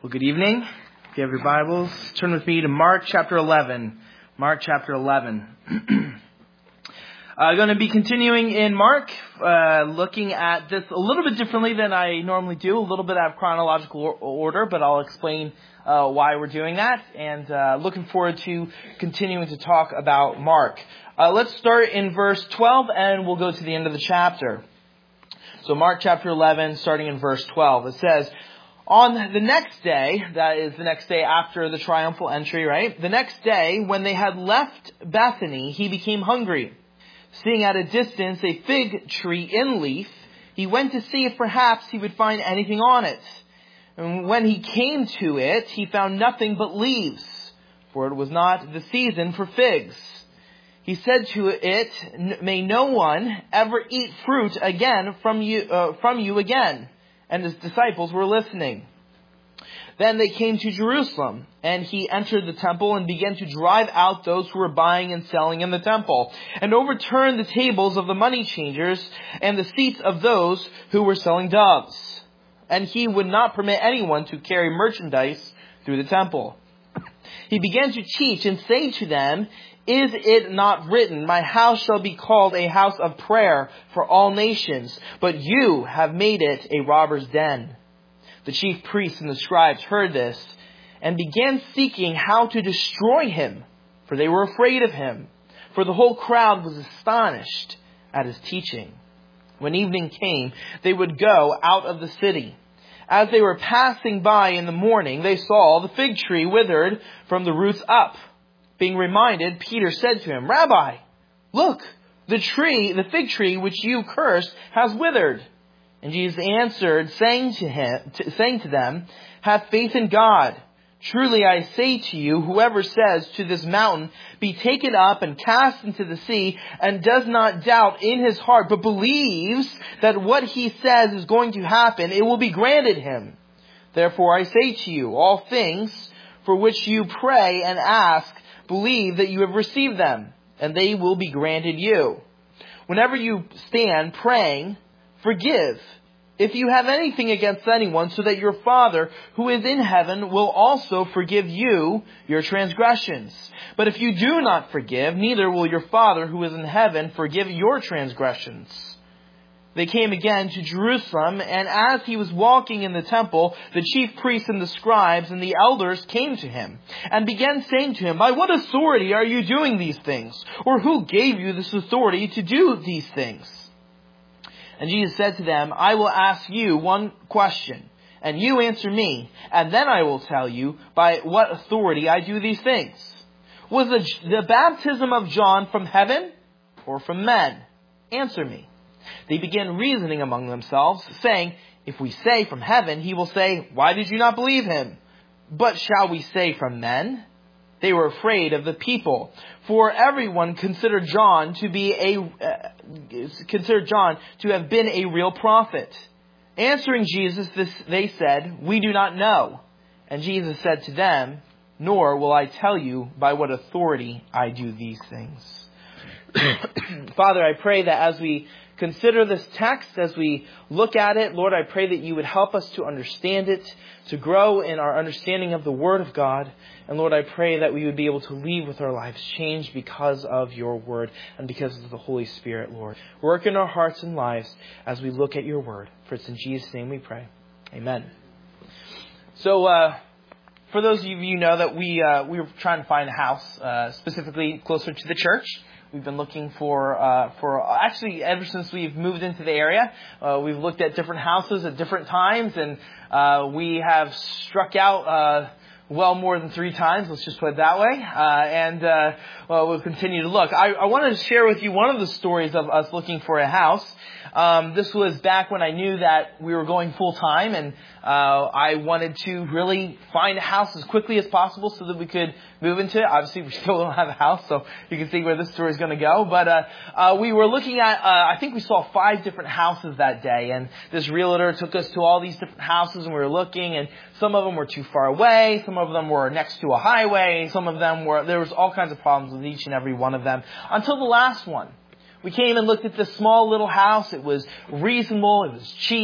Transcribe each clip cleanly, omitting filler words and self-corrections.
Well, good evening. If you have your Bibles, turn with me to Mark chapter 11. Mark chapter 11. I'm going to be continuing in Mark, looking at this a little bit differently than I normally do, a little bit out of chronological order, but I'll explain why we're doing that, and looking forward to continuing to talk about Mark. Let's start in verse 12, and we'll go to the end of the chapter. So Mark chapter 11, starting in verse 12, it says, "On the next day," that is the next day after the triumphal entry, right? "The next day, when they had left Bethany, he became hungry. Seeing at a distance a fig tree in leaf, he went to see if perhaps he would find anything on it. And when he came to it, he found nothing but leaves, for it was not the season for figs. He said to it, 'May no one ever eat fruit again from you again.' And his disciples were listening. Then they came to Jerusalem, and he entered the temple and began to drive out those who were buying and selling in the temple, and overturned the tables of the money changers and the seats of those who were selling doves. And he would not permit anyone to carry merchandise through the temple. He began to teach and say to them, 'Is it not written, my house shall be called a house of prayer for all nations, but you have made it a robber's den?' The chief priests and the scribes heard this and began seeking how to destroy him, for they were afraid of him, for the whole crowd was astonished at his teaching. When evening came, they would go out of the city. As they were passing by in the morning, they saw the fig tree withered from the roots up. Being reminded, Peter said to him, 'Rabbi, look, the fig tree which you cursed has withered.' And Jesus answered, saying to them, 'Have faith in God. Truly I say to you, whoever says to this mountain, be taken up and cast into the sea, and does not doubt in his heart, but believes that what he says is going to happen, it will be granted him. Therefore I say to you, all things for which you pray and ask, believe that you have received them, and they will be granted you. Whenever you stand praying, forgive if you have anything against anyone, so that your Father who is in heaven will also forgive you your transgressions. But if you do not forgive, neither will your Father who is in heaven forgive your transgressions.' They came again to Jerusalem, and as he was walking in the temple, the chief priests and the scribes and the elders came to him, and began saying to him, 'By what authority are you doing these things? Or who gave you this authority to do these things?' And Jesus said to them, 'I will ask you one question, and you answer me, and then I will tell you by what authority I do these things. Was the baptism of John from heaven or from men? Answer me.' They began reasoning among themselves, saying, 'If we say from heaven, he will say, why did you not believe him? But shall we say from men?' They were afraid of the people, for everyone considered John to have been a real prophet. Answering Jesus, they said, 'We do not know.' And Jesus said to them, 'Nor will I tell you by what authority I do these things.'" Father, I pray that as we consider this text, as we look at it, Lord, I pray that you would help us to understand it, to grow in our understanding of the Word of God. And Lord, I pray that we would be able to leave with our lives changed because of your Word and because of the Holy Spirit, Lord. Work in our hearts and lives as we look at your Word. For it's in Jesus' name we pray. Amen. So, for those of you who know that we were trying to find a house, specifically closer to the church. We've been looking for actually ever since we've moved into the area. We've looked at different houses at different times, and we have struck out well more than 3 times. Let's just put it that way. And we'll continue to look. I wanted to share with you one of the stories of us looking for a house. This was back when I knew that we were going full time, and I wanted to really find a house as quickly as possible so that we could move into it. Obviously, we still don't have a house, so you can see where this story is going to go. But we were looking at, I think we saw 5 different houses that day, and this realtor took us to all these different houses, and we were looking, and some of them were too far away, some of them were next to a highway, some of them there was all kinds of problems with each and every one of them, until the last one. We came and looked at this small little house. It was reasonable. It was cheap.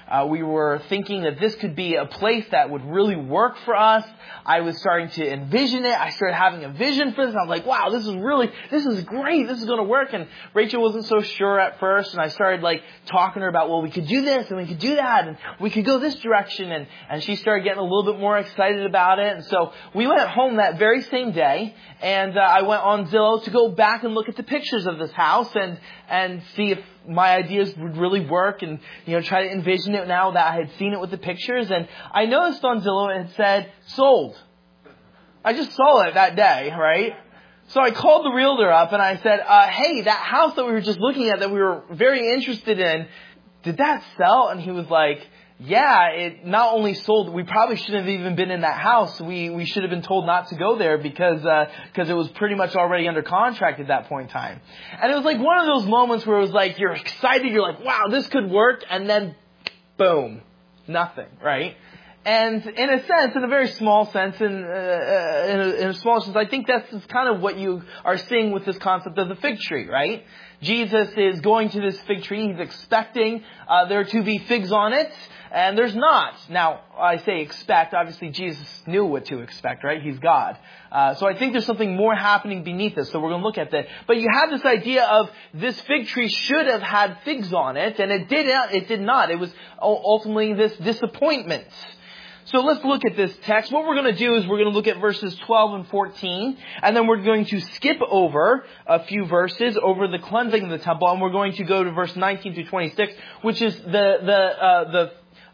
We were thinking that this could be a place that would really work for us. I was starting to envision it. I started having a vision for this. I was like, wow, this is great. This is going to work. And Rachel wasn't so sure at first. And I started talking to her about, well, we could do this and we could do that and we could go this direction. And she started getting a little bit more excited about it. And so we went home that very same day. And I went on Zillow to go back and look at the pictures of this house and see if my ideas would really work and, try to envision it now that I had seen it with the pictures. And I noticed on Zillow it had said sold. I just saw it that day, right? So I called the realtor up and I said, hey, that house that we were just looking at that we were very interested in, did that sell? And he was like, yeah, it not only sold, we probably shouldn't have even been in that house. We should have been told not to go there because it was pretty much already under contract at that point in time. And it was like one of those moments where it was like, you're excited, you're like, wow, this could work. And then boom, nothing, right? And in a sense, in a very small sense, in a small sense, I think that's kind of what you are seeing with this concept of the fig tree, right? Jesus is going to this fig tree. He's expecting there to be figs on it, and there's not. Now, I say expect. Obviously, Jesus knew what to expect, right? He's God. So I think there's something more happening beneath this. So we're going to look at that. But you have this idea of this fig tree should have had figs on it, and it did not. It was ultimately this disappointment. So let's look at this text. What we're going to do is we're going to look at verses 12 and 14, and then we're going to skip over a few verses over the cleansing of the temple, and we're going to go to verse 19 to 26, which is the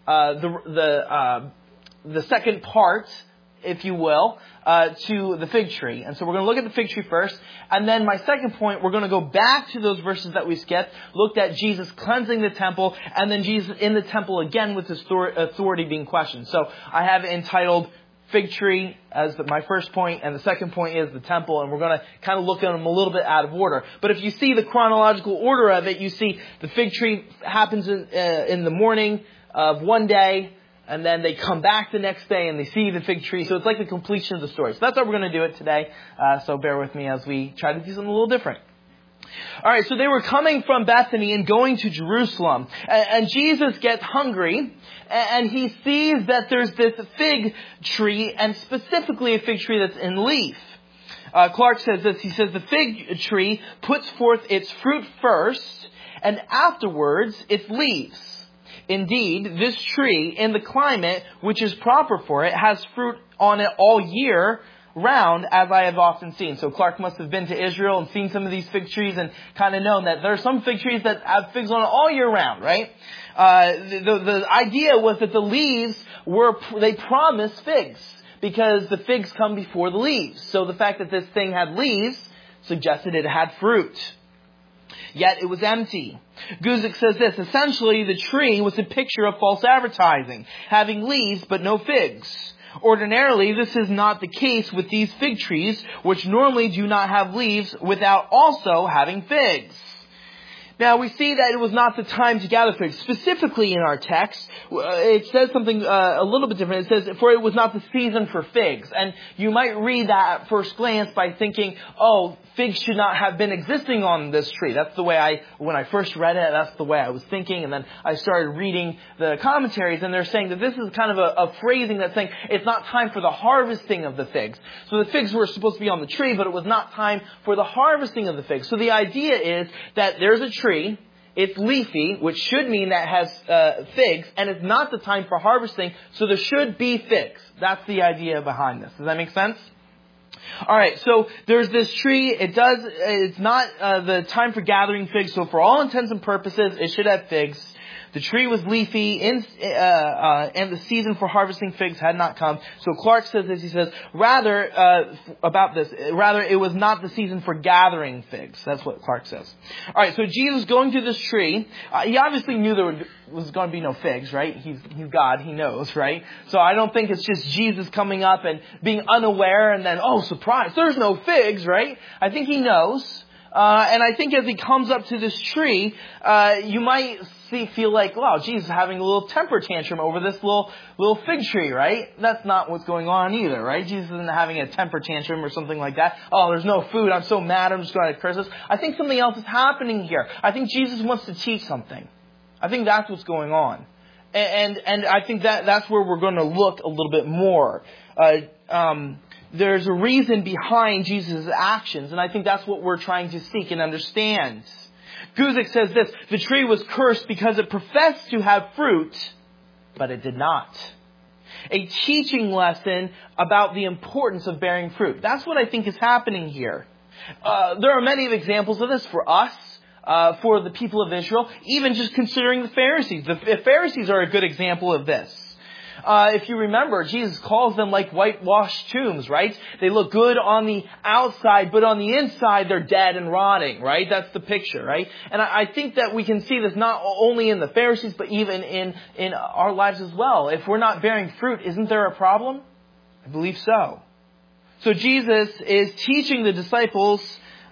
second part, if you will, to the fig tree. And so we're going to look at the fig tree first. And then my second point, we're going to go back to those verses that we skipped, looked at Jesus cleansing the temple, and then Jesus in the temple again with his authority being questioned. So I have it entitled fig tree as my first point, and the second point is the temple, and we're going to kind of look at them a little bit out of order. But if you see the chronological order of it, you see the fig tree happens in the morning of one day, and then they come back the next day and they see the fig tree. So it's like the completion of the story. So that's how we're going to do it today. So bear with me as we try to do something a little different. All right, so they were coming from Bethany and going to Jerusalem. And Jesus gets hungry, and he sees that there's this fig tree, and specifically a fig tree that's in leaf. Clark says this. He says the fig tree puts forth its fruit first, and afterwards its leaves. Indeed, this tree, in the climate which is proper for it, has fruit on it all year round, as I have often seen. So Clark must have been to Israel and seen some of these fig trees and kind of known that there are some fig trees that have figs on it all year round, right? The idea was that the leaves they promise figs because the figs come before the leaves. So the fact that this thing had leaves suggested it had fruit. Yet it was empty. Guzik says this, essentially the tree was a picture of false advertising, having leaves but no figs. Ordinarily, this is not the case with these fig trees, which normally do not have leaves without also having figs. Now, we see that it was not the time to gather figs. Specifically in our text, it says something a little bit different. It says, for it was not the season for figs. And you might read that at first glance by thinking, oh, figs should not have been existing on this tree. That's the way when I first read it, that's the way I was thinking. And then I started reading the commentaries, and they're saying that this is kind of a phrasing that's saying it's not time for the harvesting of the figs. So the figs were supposed to be on the tree, but it was not time for the harvesting of the figs. So the idea is that there's a tree, it's leafy, which should mean that it has figs, and it's not the time for harvesting, so there should be figs. That's the idea behind this. Does that make sense? All right, so there's this tree. It's not the time for gathering figs, so for all intents and purposes, it should have figs. The tree was leafy, and the season for harvesting figs had not come. So Clark says this, he says, rather, it was not the season for gathering figs. That's what Clark says. All right, so Jesus going to this tree, he obviously knew there was going to be no figs, right? He's God, he knows, right? So I don't think it's just Jesus coming up and being unaware and then, oh, surprise, there's no figs, right? I think he knows. And I think as he comes up to this tree, you might feel like, wow, Jesus is having a little temper tantrum over this little fig tree, right? That's not what's going on either, right? Jesus isn't having a temper tantrum or something like that. Oh, there's no food. I'm so mad. I'm just going to curse this. I think something else is happening here. I think Jesus wants to teach something. I think that's what's going on. And I think that's where we're going to look a little bit more. There's a reason behind Jesus' actions, and I think that's what we're trying to seek and understand. Guzik says this: the tree was cursed because it professed to have fruit, but it did not. A teaching lesson about the importance of bearing fruit. That's what I think is happening here. There are many examples of this for us, for the people of Israel, even just considering the Pharisees. The Pharisees are a good example of this. If you remember, Jesus calls them like whitewashed tombs, right? They look good on the outside, but on the inside they're dead and rotting, right? That's the picture, right? And I think that we can see this not only in the Pharisees, but even in our lives as well. If we're not bearing fruit, isn't there a problem? I believe so. So Jesus is teaching the disciples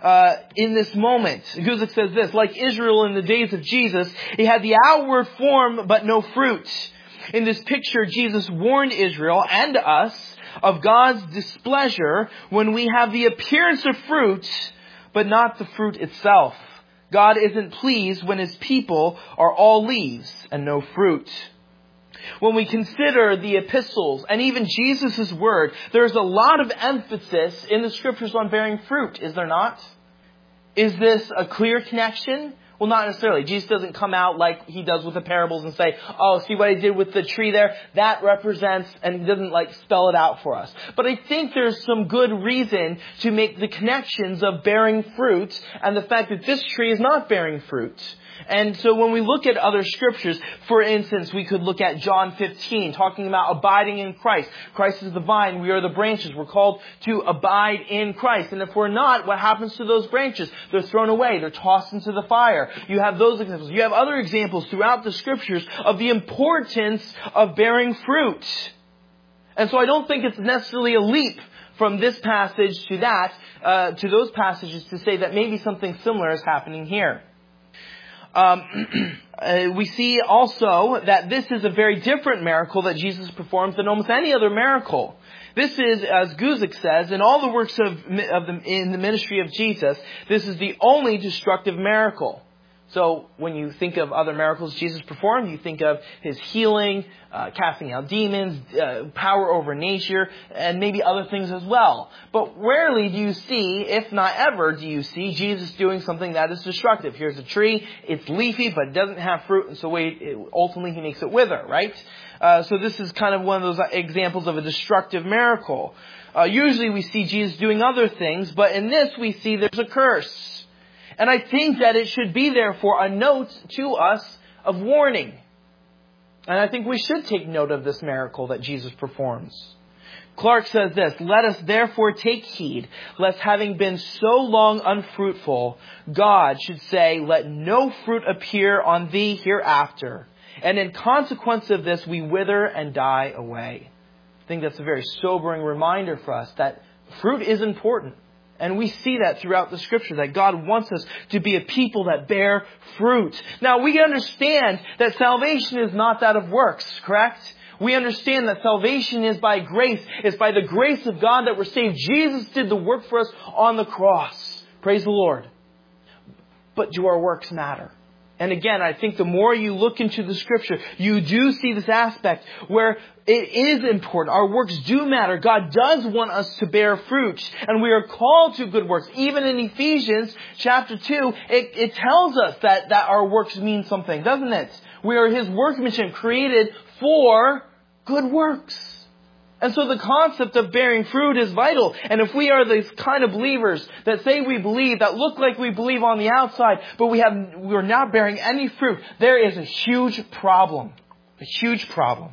in this moment. Guzik says this: like Israel in the days of Jesus, he had the outward form but no fruit. In this picture, Jesus warned Israel and us of God's displeasure when we have the appearance of fruit, but not the fruit itself. God isn't pleased when His people are all leaves and no fruit. When we consider the epistles and even Jesus' word, there's a lot of emphasis in the scriptures on bearing fruit, is there not? Is this a clear connection? Well, not necessarily. Jesus doesn't come out like He does with the parables and say, oh, see what I did with the tree there? That represents, and He doesn't spell it out for us. But I think there's some good reason to make the connections of bearing fruit and the fact that this tree is not bearing fruit. And so when we look at other scriptures, for instance, we could look at John 15, talking about abiding in Christ. Christ is the vine, we are the branches. We're called to abide in Christ. And if we're not, what happens to those branches? They're thrown away. They're tossed into the fire. You have those examples. You have other examples throughout the scriptures of the importance of bearing fruit. And so I don't think it's necessarily a leap from this passage to that, to those passages to say that maybe something similar is happening here. We see also that this is a very different miracle that Jesus performs than almost any other miracle. This is, as Guzik says, in all the works in the ministry of Jesus, this is the only destructive miracle. So when you think of other miracles Jesus performed, you think of His healing, casting out demons, power over nature, and maybe other things as well. But rarely do you see, if not ever, do you see Jesus doing something that is destructive. Here's a tree, it's leafy, but it doesn't have fruit, and so ultimately He makes it wither, right? So this is kind of one of those examples of a destructive miracle. Usually we see Jesus doing other things, but in this we see there's a curse. And I think that it should be therefore a note to us of warning. And I think we should take note of this miracle that Jesus performs. Clark says this: let us therefore take heed, lest having been so long unfruitful, God should say, let no fruit appear on thee hereafter. And in consequence of this, we wither and die away. I think that's a very sobering reminder for us that fruit is important. And we see that throughout the scripture, that God wants us to be a people that bear fruit. Now, we understand that salvation is not that of works, correct? We understand that salvation is by grace. It's by the grace of God that we're saved. Jesus did the work for us on the cross. Praise the Lord. But do our works matter? And again, I think the more you look into the scripture, you do see this aspect where it is important. Our works do matter. God does want us to bear fruit, and we are called to good works. Even in Ephesians chapter 2, it tells us that our works mean something, doesn't it? We are His workmanship, created for good works. And so the concept of bearing fruit is vital. And if we are these kind of believers that say we believe, that look like we believe on the outside, but we're not bearing any fruit, there is a huge problem. A huge problem.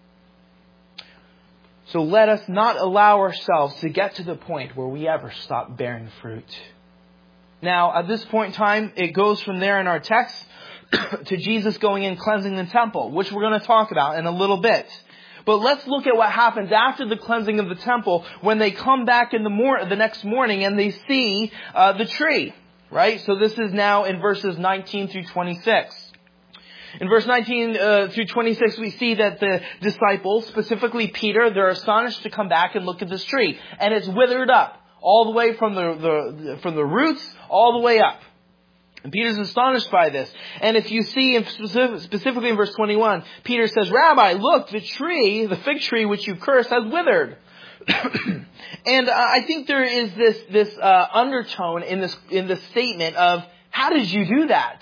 So let us not allow ourselves to get to the point where we ever stop bearing fruit. Now, at this point in time, it goes from there in our text to Jesus going and cleansing the temple, which we're going to talk about in a little bit. But let's look at what happens after the cleansing of the temple when they come back in the next morning and they see the tree, right? So this is now in verses 19 through 26. In verse 19 through 26, we see that the disciples, specifically Peter, they're astonished to come back and look at this tree. And it's withered up all the way from the roots all the way up. And Peter's astonished by this. And if you see specifically in verse 21, Peter says, Rabbi, look, the fig tree which you cursed has withered. And I think there is this undertone in this statement of, how did you do that?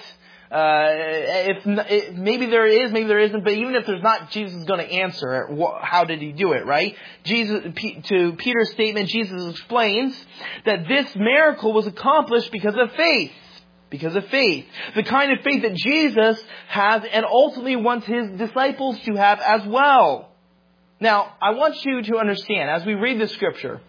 Maybe there is, maybe there isn't, but even if there's not, Jesus is going to answer it. How did he do it, right? To Peter's statement, Jesus explains that this miracle was accomplished because of faith. Because of faith. The kind of faith that Jesus has and ultimately wants his disciples to have as well. Now, I want you to understand, as we read the scripture,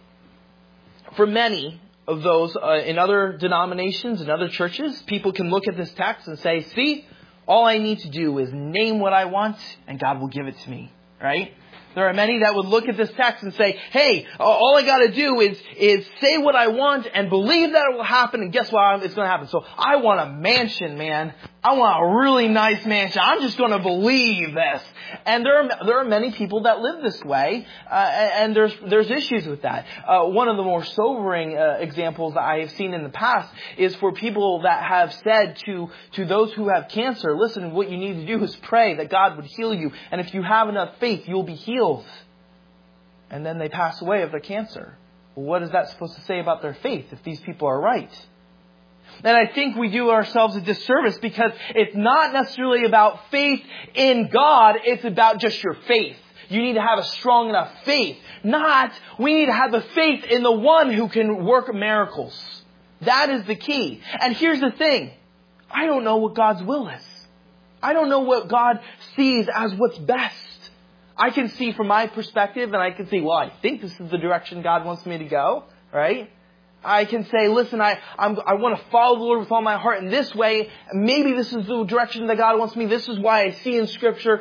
for many of those in other denominations and other churches, people can look at this text and say, see, all I need to do is name what I want and God will give it to me, right? There are many that would look at this text and say, hey, all I got to do is say what I want and believe that it will happen, and guess what? It's going to happen. So I want a mansion, man. I want a really nice mansion. I'm just going to believe this. And there are many people that live this way, and there's issues with that. One of the more sobering examples that I have seen in the past is for people that have said to those who have cancer, listen, what you need to do is pray that God would heal you, and if you have enough faith, you'll be healed. And then they pass away of their cancer. Well, what is that supposed to say about their faith if these people are right? And I think we do ourselves a disservice because it's not necessarily about faith in God. It's about just your faith. You need to have a strong enough faith. We need to have the faith in the one who can work miracles. That is the key. And here's the thing. I don't know what God's will is. I don't know what God sees as what's best. I can see from my perspective, and I can see, well, I think this is the direction God wants me to go, right? I can say, listen, I want to follow the Lord with all my heart in this way. Maybe this is the direction that God wants me. This is why I see in Scripture,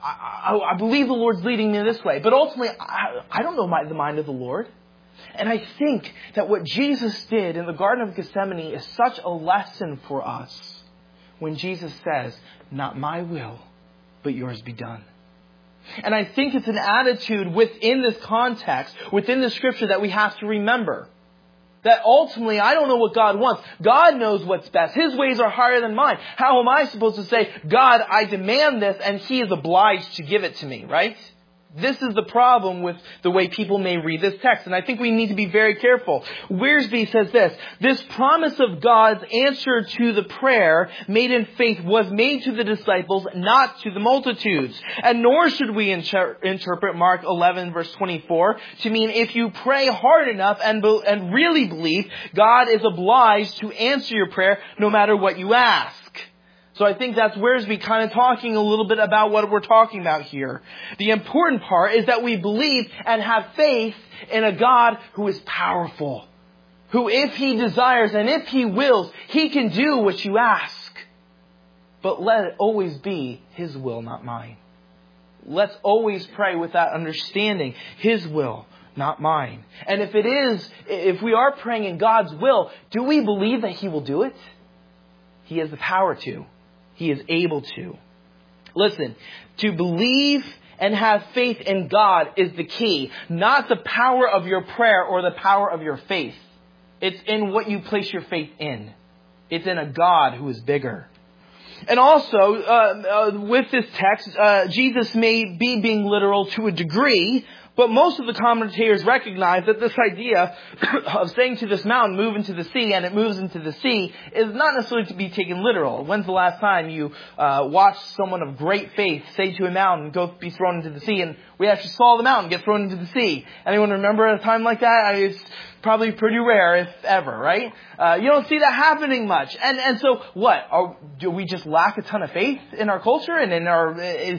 I believe the Lord's leading me this way. But ultimately, I don't know the mind of the Lord. And I think that what Jesus did in the Garden of Gethsemane is such a lesson for us when Jesus says, not my will, but yours be done. And I think it's an attitude within this context, within the Scripture, that we have to remember. That ultimately, I don't know what God wants. God knows what's best. His ways are higher than mine. How am I supposed to say, God, I demand this, and He is obliged to give it to me, right? This is the problem with the way people may read this text, and I think we need to be very careful. Wiersbe says this promise of God's answer to the prayer made in faith was made to the disciples, not to the multitudes. And nor should we interpret Mark 11 verse 24 to mean if you pray hard enough and really believe, God is obliged to answer your prayer no matter what you ask. So I think that's Wiersbe kind of talking a little bit about what we're talking about here. The important part is that we believe and have faith in a God who is powerful. Who, if He desires and if He wills, He can do what you ask. But let it always be His will, not mine. Let's always pray with that understanding. His will, not mine. And if we are praying in God's will, do we believe that He will do it? He has the power to. He is able to. Listen, to believe and have faith in God is the key, not the power of your prayer or the power of your faith. It's in what you place your faith in. It's in a God who is bigger. And also, with this text, Jesus may be being literal to a degree, but most of the commentators recognize that this idea of saying to this mountain, move into the sea, and it moves into the sea, is not necessarily to be taken literal. When's the last time you watched someone of great faith say to a mountain, go be thrown into the sea, and we actually saw the mountain get thrown into the sea? Anyone remember a time like that? It's probably pretty rare, if ever, right? You don't see that happening much. And so what? Do we just lack a ton of faith in our culture and in our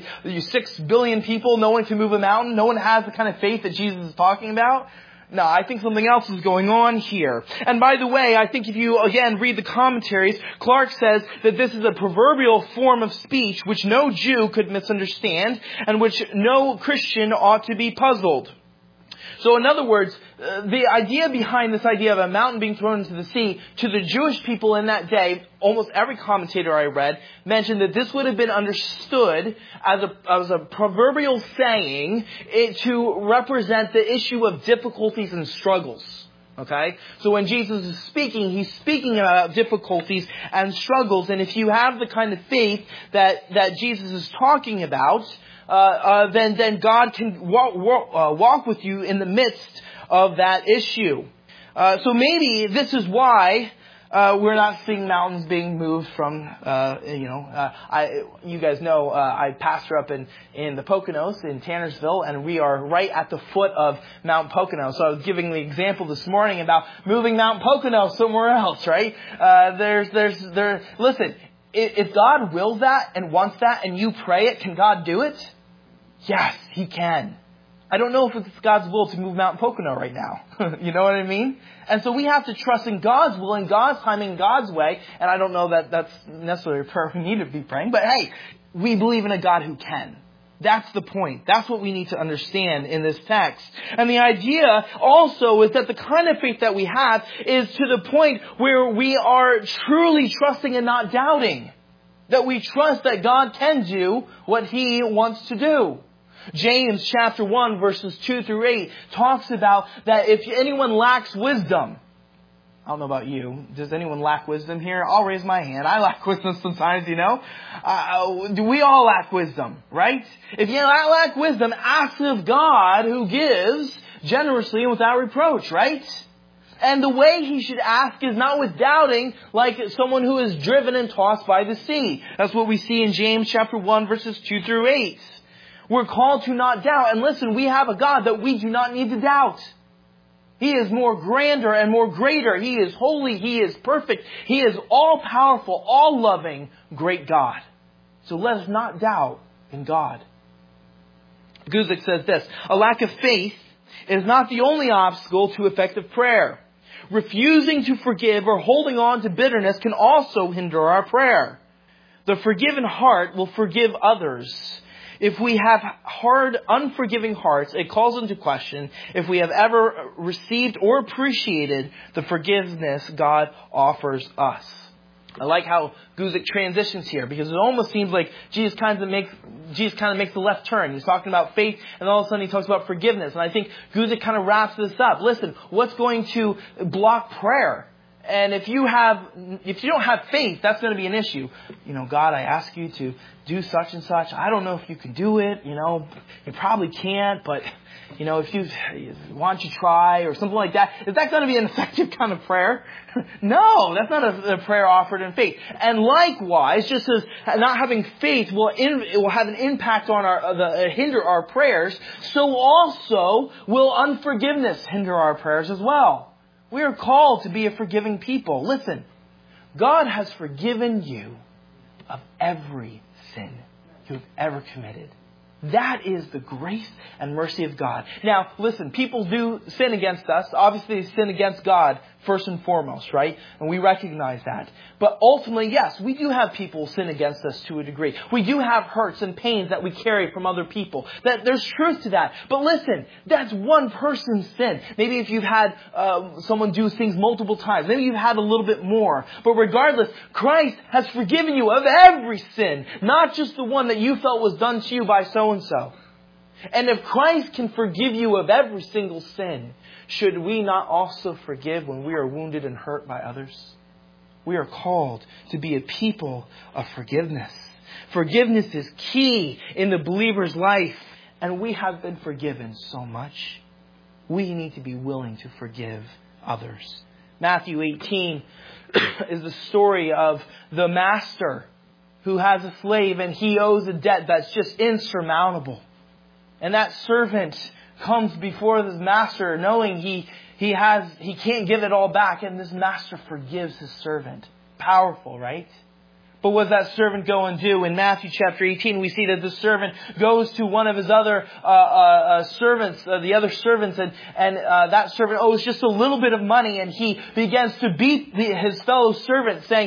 6 billion people? No one can move a mountain. No one has the kind of faith that Jesus is talking about. No, I think something else is going on here. And by the way, I think if you, again, read the commentaries, Clark says that this is a proverbial form of speech which no Jew could misunderstand and which no Christian ought to be puzzled. So in other words, the idea behind this idea of a mountain being thrown into the sea, to the Jewish people in that day, almost every commentator I read mentioned that this would have been understood as a proverbial saying to represent the issue of difficulties and struggles. Okay? So when Jesus is speaking, He's speaking about difficulties and struggles. And if you have the kind of faith that Jesus is talking about, then God can walk with you in the midst of that issue. So maybe this is why we're not seeing mountains being moved from, you guys know, I pastor up in the Poconos in Tannersville, and we are right at the foot of Mount Pocono. So I was giving the example this morning about moving Mount Pocono somewhere else, right? Listen, if God wills that and wants that and you pray it, can God do it? Yes, He can. I don't know if it's God's will to move Mount Pocono right now. You know what I mean? And so we have to trust in God's will and God's timing, God's way. And I don't know that that's necessarily a prayer we need to be praying. But hey, we believe in a God who can. That's the point. That's what we need to understand in this text. And the idea also is that the kind of faith that we have is to the point where we are truly trusting and not doubting. That we trust that God can do what He wants to do. James chapter 1 verses 2 through 8 talks about that if anyone lacks wisdom, I don't know about you, does anyone lack wisdom here? I'll raise my hand. I lack wisdom sometimes, you know. We all lack wisdom, right? If you lack wisdom, ask of God who gives generously and without reproach, right? And the way he should ask is not with doubting, like someone who is driven and tossed by the sea. That's what we see in James chapter 1 verses 2 through 8. We're called to not doubt. And listen, we have a God that we do not need to doubt. He is more grander and more greater. He is holy. He is perfect. He is all powerful, all loving, great God. So let us not doubt in God. Guzik says this: a lack of faith is not the only obstacle to effective prayer. Refusing to forgive or holding on to bitterness can also hinder our prayer. The forgiven heart will forgive others. If we have hard, unforgiving hearts, it calls into question if we have ever received or appreciated the forgiveness God offers us. I like how Guzik transitions here, because it almost seems like Jesus kind of makes the left turn. He's talking about faith, and all of a sudden he talks about forgiveness. And I think Guzik kind of wraps this up. Listen, what's going to block prayer? And if you don't have faith, that's going to be an issue. You know, God, I ask you to do such and such. I don't know if you can do it. You know, you probably can't, but you know, if you why don't you try or something like that. Is that going to be an effective kind of prayer? No, that's not a prayer offered in faith. And likewise, just as not having faith will have an impact on hinder our prayers, so also will unforgiveness hinder our prayers as well. We are called to be a forgiving people. Listen, God has forgiven you of every sin you've ever committed. That is the grace and mercy of God. Now, listen, people do sin against us. Obviously, they sin against God first and foremost, right? And we recognize that. But ultimately, yes, we do have people sin against us to a degree. We do have hurts and pains that we carry from other people. That there's truth to that. But listen, that's one person's sin. Maybe if you've had someone do things multiple times, maybe you've had a little bit more. But regardless, Christ has forgiven you of every sin, not just the one that you felt was done to you by so-and-so. And if Christ can forgive you of every single sin, should we not also forgive when we are wounded and hurt by others? We are called to be a people of forgiveness. Forgiveness is key in the believer's life. And we have been forgiven so much. We need to be willing to forgive others. Matthew 18 is the story of the master who has a slave and he owes a debt that's just insurmountable. And that servant comes before his master knowing he can't give it all back. And this master forgives his servant. Powerful, right? But what does that servant go and do? In Matthew chapter 18, we see that the servant goes to one of his other servants, the other servants, and that servant owes just a little bit of money, and he begins to beat his fellow servant, saying,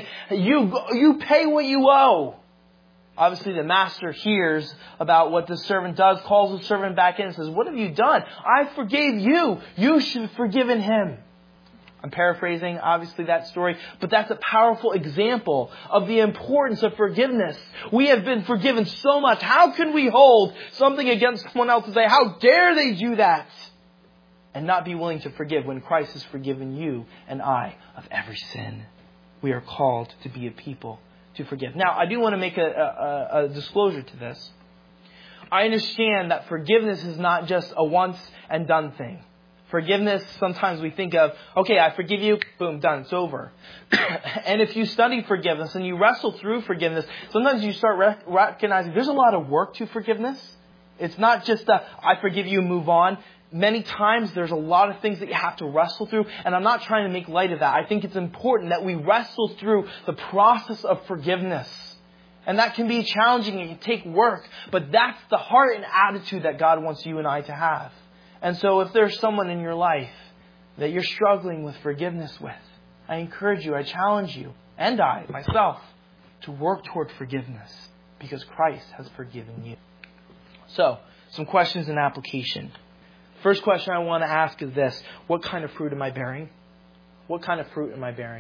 "You pay what you owe." Obviously, the master hears about what the servant does, calls the servant back in and says, "What have you done? I forgave you. You should have forgiven him." I'm paraphrasing, obviously, that story, but that's a powerful example of the importance of forgiveness. We have been forgiven so much. How can we hold something against someone else and say, "How dare they do that?" and not be willing to forgive when Christ has forgiven you and I of every sin. We are called to be a people to forgive. Now, I do want to make a disclosure to this. I understand that forgiveness is not just a once and done thing. Forgiveness, sometimes we think of, okay, I forgive you, boom, done, it's over. And if you study forgiveness and you wrestle through forgiveness, sometimes you start recognizing there's a lot of work to forgiveness. It's not just I forgive you, move on. Many times there's a lot of things that you have to wrestle through, and I'm not trying to make light of that. I think it's important that we wrestle through the process of forgiveness. And that can be challenging, it can take work, but that's the heart and attitude that God wants you and I to have. And so if there's someone in your life that you're struggling with forgiveness with, I encourage you, I challenge you, and I, myself, to work toward forgiveness because Christ has forgiven you. So, some questions and application. First question I want to ask is this: what kind of fruit am I bearing? What kind of fruit am I bearing?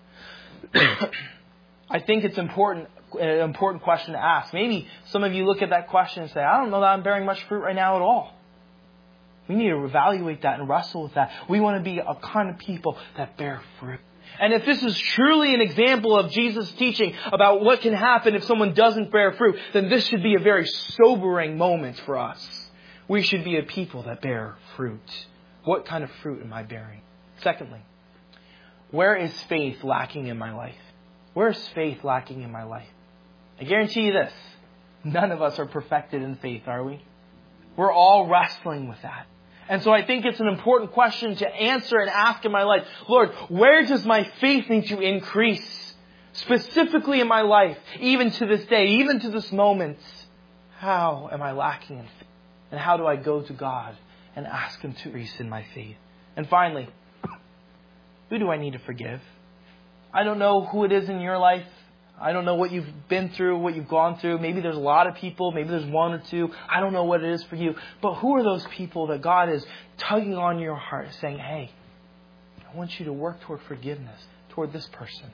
I think it's an important question to ask. Maybe some of you look at that question and say, I don't know that I'm bearing much fruit right now at all. We need to evaluate that and wrestle with that. We want to be a kind of people that bear fruit. And if this is truly an example of Jesus' teaching about what can happen if someone doesn't bear fruit, then this should be a very sobering moment for us. We should be a people that bear fruit. What kind of fruit am I bearing? Secondly, where is faith lacking in my life? Where is faith lacking in my life? I guarantee you this. None of us are perfected in faith, are we? We're all wrestling with that. And so I think it's an important question to answer and ask in my life. Lord, where does my faith need to increase? Specifically in my life, even to this day, even to this moment. How am I lacking in faith? And how do I go to God and ask Him to increase in my faith? And finally, who do I need to forgive? I don't know who it is in your life. I don't know what you've been through, what you've gone through. Maybe there's a lot of people. Maybe there's one or two. I don't know what it is for you. But who are those people that God is tugging on your heart, saying, hey, I want you to work toward forgiveness, toward this person?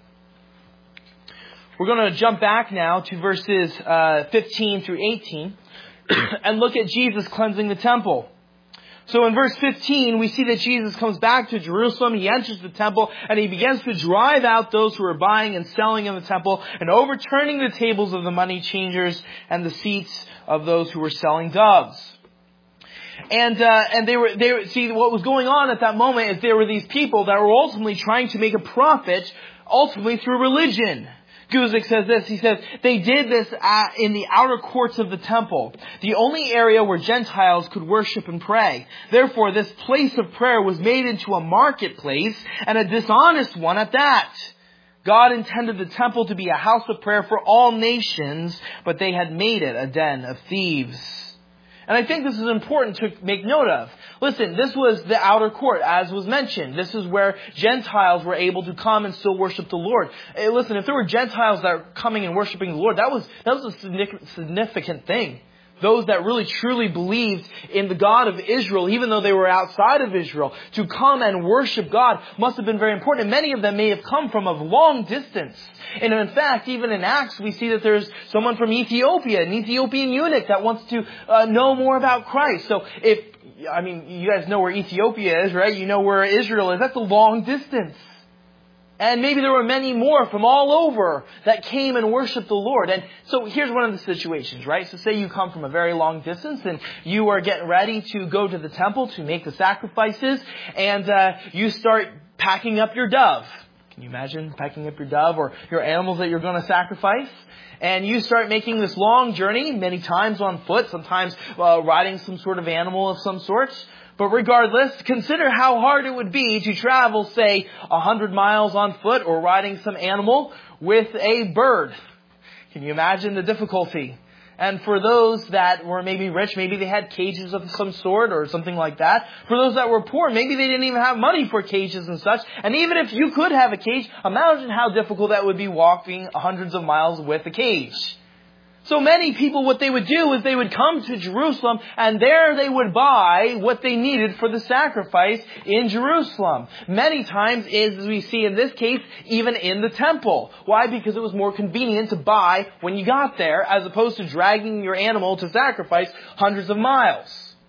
We're going to jump back now to verses 15 through 18 and look at Jesus cleansing the temple. So in verse 15, we see that Jesus comes back to Jerusalem. He enters the temple and he begins to drive out those who are buying and selling in the temple and overturning the tables of the money changers and the seats of those who were selling doves. And they were see what was going on at that moment is there were these people that were ultimately trying to make a profit ultimately through religion. Guzik says this, he says, they did this in the outer courts of the temple, the only area where Gentiles could worship and pray. Therefore, this place of prayer was made into a marketplace, and a dishonest one at that. God intended the temple to be a house of prayer for all nations, but they had made it a den of thieves. And I think this is important to make note of. Listen, this was the outer court, as was mentioned. This is where Gentiles were able to come and still worship the Lord. Hey, listen, if there were Gentiles that were coming and worshiping the Lord, that was a significant thing. Those that really truly believed in the God of Israel, even though they were outside of Israel, to come and worship God must have been very important. And many of them may have come from a long distance. And in fact, even in Acts, we see that there's someone from Ethiopia, an Ethiopian eunuch that wants to know more about Christ. So you guys know where Ethiopia is, right? You know where Israel is. That's a long distance. And maybe there were many more from all over that came and worshiped the Lord. And so here's one of the situations, right? So say you come from a very long distance and you are getting ready to go to the temple to make the sacrifices, and you start packing up your dove. Can you imagine packing up your dove or your animals that you're going to sacrifice? And you start making this long journey, many times on foot, sometimes riding some sort of animal of some sort. But regardless, consider how hard it would be to travel, say, 100 miles on foot or riding some animal with a bird. Can you imagine the difficulty? And for those that were maybe rich, maybe they had cages of some sort or something like that. For those that were poor, maybe they didn't even have money for cages and such. And even if you could have a cage, imagine how difficult that would be walking hundreds of miles with a cage. So many people, what they would do is they would come to Jerusalem and there they would buy what they needed for the sacrifice in Jerusalem. Many times, as we see in this case, even in the temple. Why? Because it was more convenient to buy when you got there as opposed to dragging your animal to sacrifice hundreds of miles.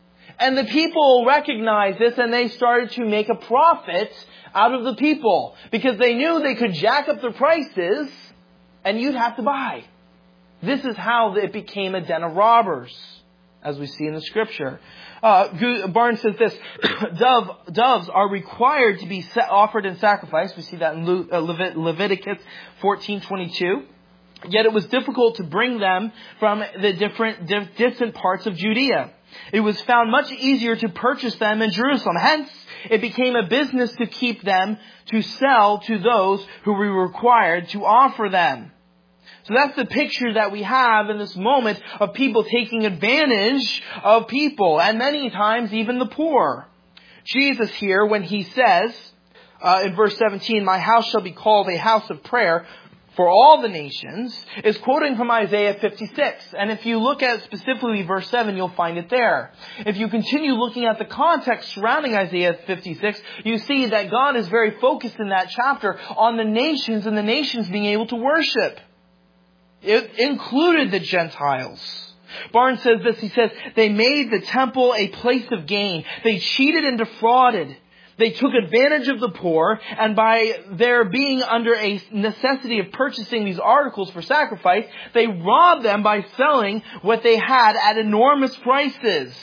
And the people recognized this and they started to make a profit out of the people because they knew they could jack up the prices and you'd have to buy. This is how it became a den of robbers, as we see in the scripture. Barnes says this, doves are required to be offered in sacrifice. We see that in Leviticus 14:22. Yet it was difficult to bring them from the distant parts of Judea. It was found much easier to purchase them in Jerusalem. Hence, it became a business to keep them, to sell to those who were required to offer them. So that's the picture that we have in this moment of people taking advantage of people, and many times even the poor. Jesus here, when he says in verse 17, "My house shall be called a house of prayer for all the nations," is quoting from Isaiah 56. And if you look at specifically verse 7, you'll find it there. If you continue looking at the context surrounding Isaiah 56, you see that God is very focused in that chapter on the nations and the nations being able to worship. It included the Gentiles. Barnes says this, he says, "They made the temple a place of gain. They cheated and defrauded. They took advantage of the poor, and by their being under a necessity of purchasing these articles for sacrifice, they robbed them by selling what they had at enormous prices."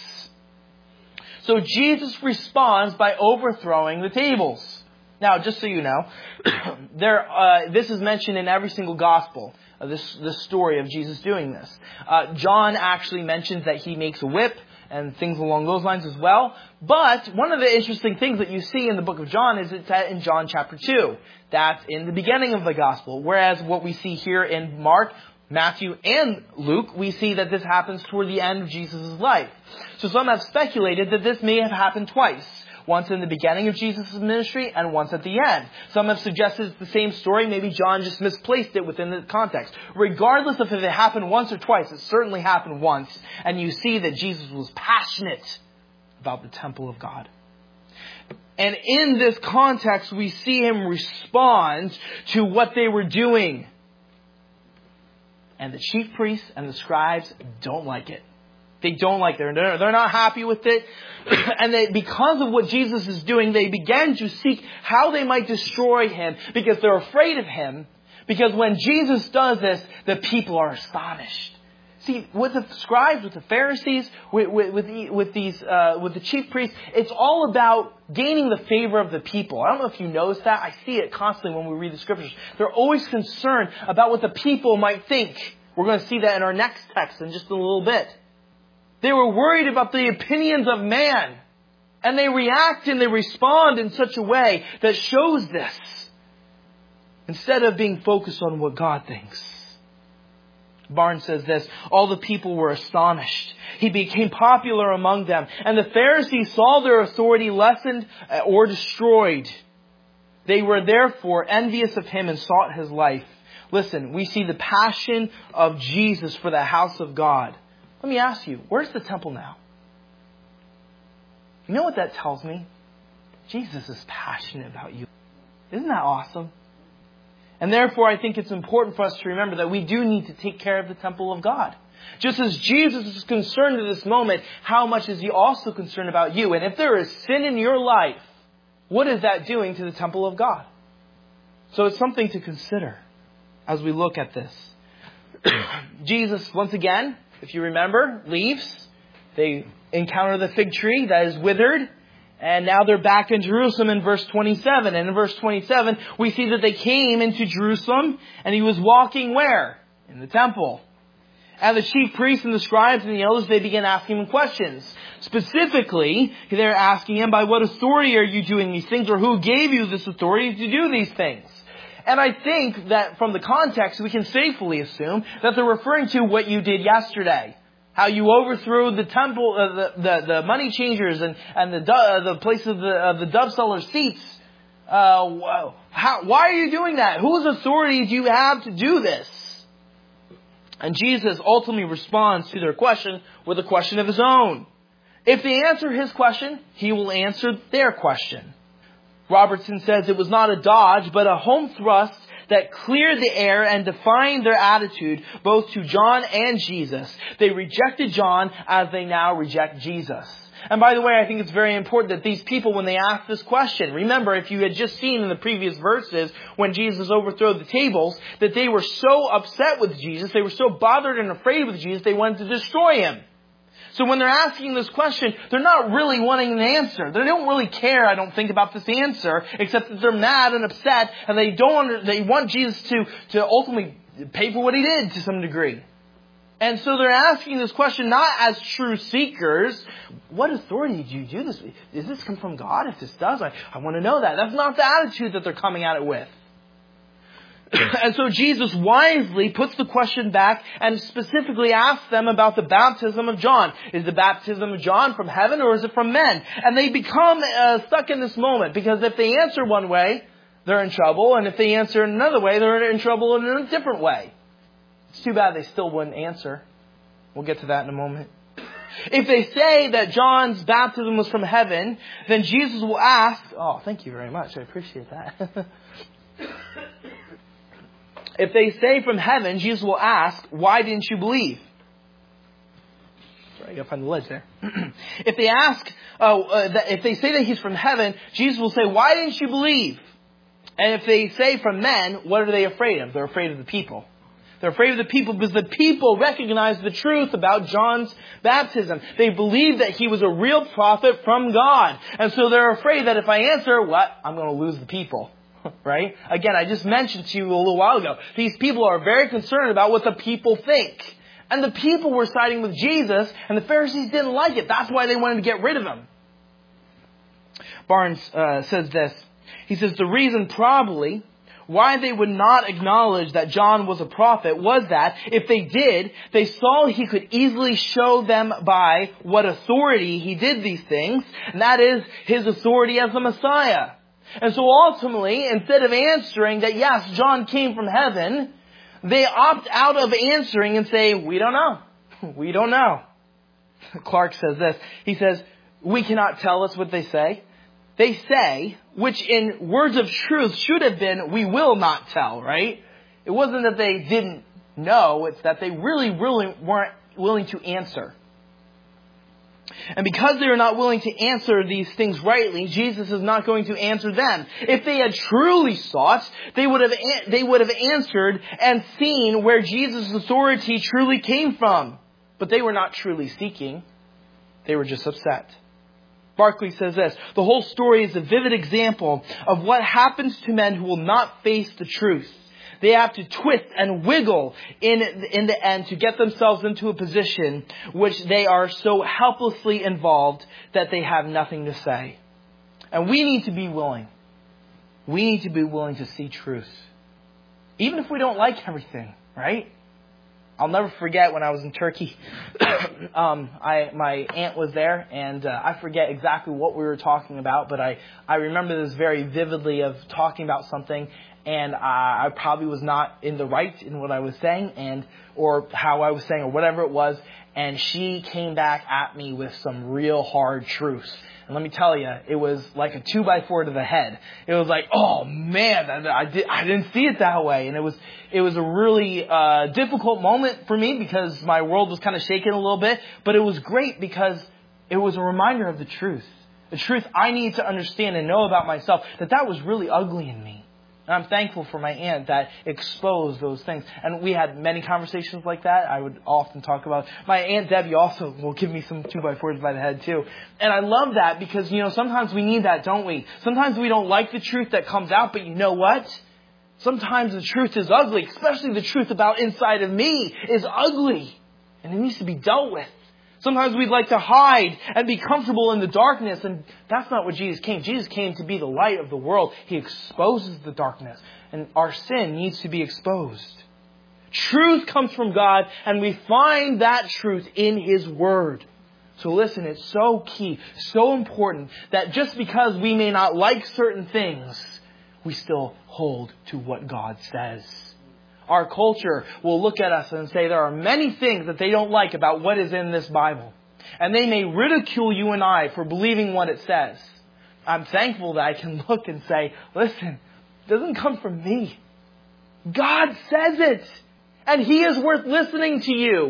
So Jesus responds by overthrowing the tables. Now, just so you know, this is mentioned in every single gospel. This story of Jesus doing this. John actually mentions that he makes a whip and things along those lines as well. But one of the interesting things that you see in the book of John is it's in John chapter 2. That's in the beginning of the gospel. Whereas what we see here in Mark, Matthew, and Luke, we see that this happens toward the end of Jesus' life. So some have speculated that this may have happened twice. Once in the beginning of Jesus' ministry and once at the end. Some have suggested it's the same story. Maybe John just misplaced it within the context. Regardless of if it happened once or twice, it certainly happened once. And you see that Jesus was passionate about the temple of God. And in this context, we see him respond to what they were doing. And the chief priests and the scribes don't like it. They don't like it. They're not happy with it. And because of what Jesus is doing, they began to seek how they might destroy him because they're afraid of him. Because when Jesus does this, the people are astonished. See, with the scribes, with the Pharisees, with the chief priests, it's all about gaining the favor of the people. I don't know if you notice that. I see it constantly when we read the scriptures. They're always concerned about what the people might think. We're going to see that in our next text in just a little bit. They were worried about the opinions of man. And they react and they respond in such a way that shows this. Instead of being focused on what God thinks. Barnes says this, "All the people were astonished. He became popular among them. And the Pharisees saw their authority lessened or destroyed. They were therefore envious of him and sought his life." Listen, we see the passion of Jesus for the house of God. Let me ask you, where's the temple now? You know what that tells me? Jesus is passionate about you. Isn't that awesome? And therefore, I think it's important for us to remember that we do need to take care of the temple of God. Just as Jesus is concerned at this moment, how much is he also concerned about you? And if there is sin in your life, what is that doing to the temple of God? So it's something to consider as we look at this. Jesus, once again, if you remember, leaves. They encounter the fig tree that is withered. And now they're back in Jerusalem in verse 27. And in verse 27, we see that they came into Jerusalem and he was walking where? In the temple. And the chief priests and the scribes and the elders, they began asking him questions. Specifically, they're asking him, "By what authority are you doing these things?" Or "Who gave you this authority to do these things?" And I think that from the context, we can safely assume that they're referring to what you did yesterday. How you overthrew the temple, the money changers and the place of the dove sellers' seats. Why are you doing that? Whose authority do you have to do this? And Jesus ultimately responds to their question with a question of his own. If they answer his question, he will answer their question. Robertson says it was not a dodge, but a home thrust that cleared the air and defined their attitude both to John and Jesus. They rejected John as they now reject Jesus. And by the way, I think it's very important that these people, when they ask this question, remember, if you had just seen in the previous verses when Jesus overthrew the tables, that they were so upset with Jesus, they were so bothered and afraid with Jesus, they wanted to destroy him. So when they're asking this question, they're not really wanting an answer. They don't really care, I don't think, about this answer, except that they're mad and upset, and they want Jesus to ultimately pay for what he did to some degree. And so they're asking this question not as true seekers. What authority did you do this? Does this come from God? If this does, I want to know that. That's not the attitude that they're coming at it with. And so Jesus wisely puts the question back and specifically asks them about the baptism of John. Is the baptism of John from heaven or is it from men? And they become stuck in this moment, because if they answer one way, they're in trouble. And if they answer in another way, they're in trouble in a different way. It's too bad they still wouldn't answer. We'll get to that in a moment. If they say that John's baptism was from heaven, then Jesus will ask, oh, thank you very much. I appreciate that. If they say from heaven, Jesus will ask, why didn't you believe? Sorry, I gotta find the ledge there. If they ask, if they say that he's from heaven, Jesus will say, why didn't you believe? And if they say from men, what are they afraid of? They're afraid of the people. They're afraid of the people because the people recognize the truth about John's baptism. They believe that he was a real prophet from God. And so they're afraid that if I answer, what? I'm going to lose the people. Right? Again, I just mentioned to you a little while ago, these people are very concerned about what the people think. And the people were siding with Jesus, and the Pharisees didn't like it. That's why they wanted to get rid of him. Barnes says this. He says, the reason probably why they would not acknowledge that John was a prophet was that if they did, they saw he could easily show them by what authority he did these things, and that is his authority as the Messiah. And so ultimately, instead of answering that yes, John came from heaven, they opt out of answering and say, we don't know. We don't know. Clark says this. He says, we cannot tell us what they say. They say, which in words of truth should have been, we will not tell, right? It wasn't that they didn't know, it's that they really weren't willing to answer. And because they are not willing to answer these things rightly, Jesus is not going to answer them. If they had truly sought, they would have answered and seen where Jesus' authority truly came from. But they were not truly seeking. They were just upset. Barclay says this, the whole story is a vivid example of what happens to men who will not face the truth. They have to twist and wiggle in the end to get themselves into a position which they are so helplessly involved that they have nothing to say. And we need to be willing. We need to be willing to see truth. Even if we don't like everything, right? I'll never forget when I was in Turkey. My aunt was there, and I forget exactly what we were talking about, but I remember this very vividly of talking about something, and I probably was not in the right in what I was saying, or how I was saying, or whatever it was, and she came back at me with some real hard truths. And let me tell you, it was like a 2x4 to the head. It was like, oh man, I didn't see it that way. And it was a really difficult moment for me because my world was kind of shaking a little bit. But it was great because it was a reminder of the truth. The truth I need to understand and know about myself, that was really ugly in me. And I'm thankful for my aunt that exposed those things. And we had many conversations like that. I would often talk about. My Aunt Debbie also will give me some 2x4s by the head too. And I love that because, sometimes we need that, don't we? Sometimes we don't like the truth that comes out, but you know what? Sometimes the truth is ugly, especially the truth about inside of me is ugly. And it needs to be dealt with. Sometimes we'd like to hide and be comfortable in the darkness, and that's not what Jesus came. Jesus came to be the light of the world. He exposes the darkness, and our sin needs to be exposed. Truth comes from God, and we find that truth in His Word. So listen, it's so key, so important, that just because we may not like certain things, we still hold to what God says. Our culture will look at us and say there are many things that they don't like about what is in this Bible. And they may ridicule you and I for believing what it says. I'm thankful that I can look and say, listen, it doesn't come from me. God says it. And He is worth listening to you.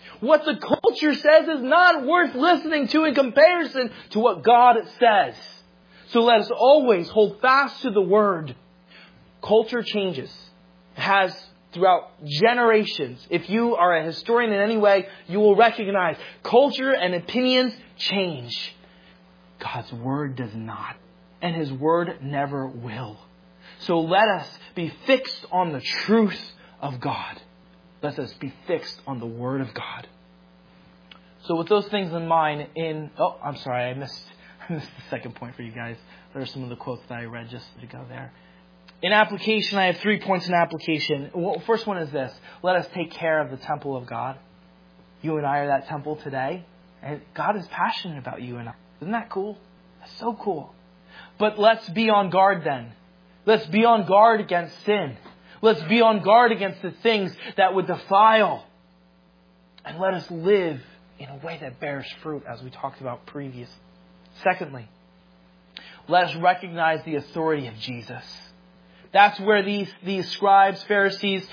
What the culture says is not worth listening to in comparison to what God says. So let us always hold fast to the Word. Culture changes. It has throughout generations. If you are a historian in any way, you will recognize culture and opinions change. God's Word does not. And His Word never will. So let us be fixed on the truth of God. Let us be fixed on the Word of God. So with those things in mind, I missed the second point for you guys. There are some of the quotes that I read just to go there. In application, I have 3 points in application. First one is this. Let us take care of the temple of God. You and I are that temple today. And God is passionate about you and I. Isn't that cool? That's so cool. But let's be on guard then. Let's be on guard against sin. Let's be on guard against the things that would defile. And let us live in a way that bears fruit, as we talked about previously. Secondly, let us recognize the authority of Jesus. That's where these scribes, Pharisees,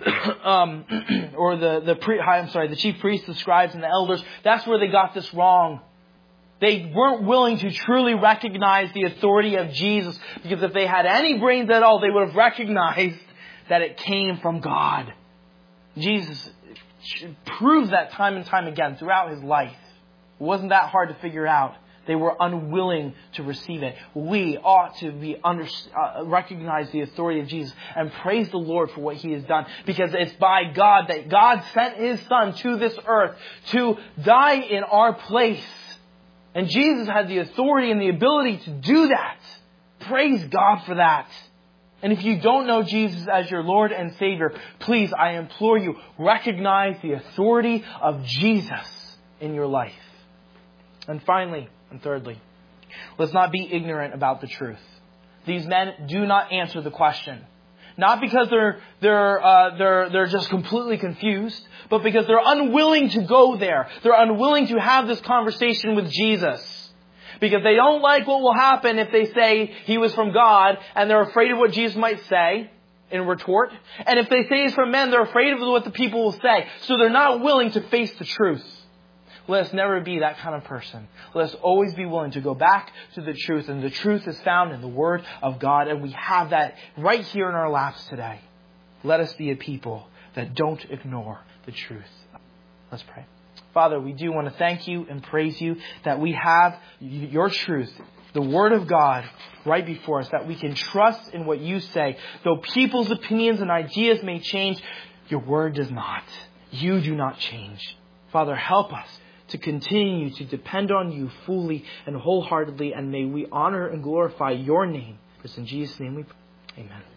or the chief priests, the scribes, and the elders, that's where they got this wrong. They weren't willing to truly recognize the authority of Jesus, because if they had any brains at all, they would have recognized that it came from God. Jesus proved that time and time again throughout His life. It wasn't that hard to figure out. They were unwilling to receive it. We ought to be recognize the authority of Jesus and praise the Lord for what He has done. Because it's by God that God sent His Son to this earth to die in our place. And Jesus had the authority and the ability to do that. Praise God for that. And if you don't know Jesus as your Lord and Savior, please, I implore you, recognize the authority of Jesus in your life. And finally, and thirdly, let's not be ignorant about the truth. These men do not answer the question. Not because they're just completely confused, but because they're unwilling to go there. They're unwilling to have this conversation with Jesus. Because they don't like what will happen if they say He was from God, and they're afraid of what Jesus might say in retort. And if they say He's from men, they're afraid of what the people will say. So they're not willing to face the truth. Let us never be that kind of person. Let us always be willing to go back to the truth. And the truth is found in the Word of God. And we have that right here in our laps today. Let us be a people that don't ignore the truth. Let's pray. Father, we do want to thank You and praise You that we have Your truth, the Word of God, right before us, that we can trust in what You say. Though people's opinions and ideas may change, Your Word does not. You do not change. Father, help us to continue to depend on You fully and wholeheartedly, and may we honor and glorify Your name. For it's in Jesus' name we pray. Amen.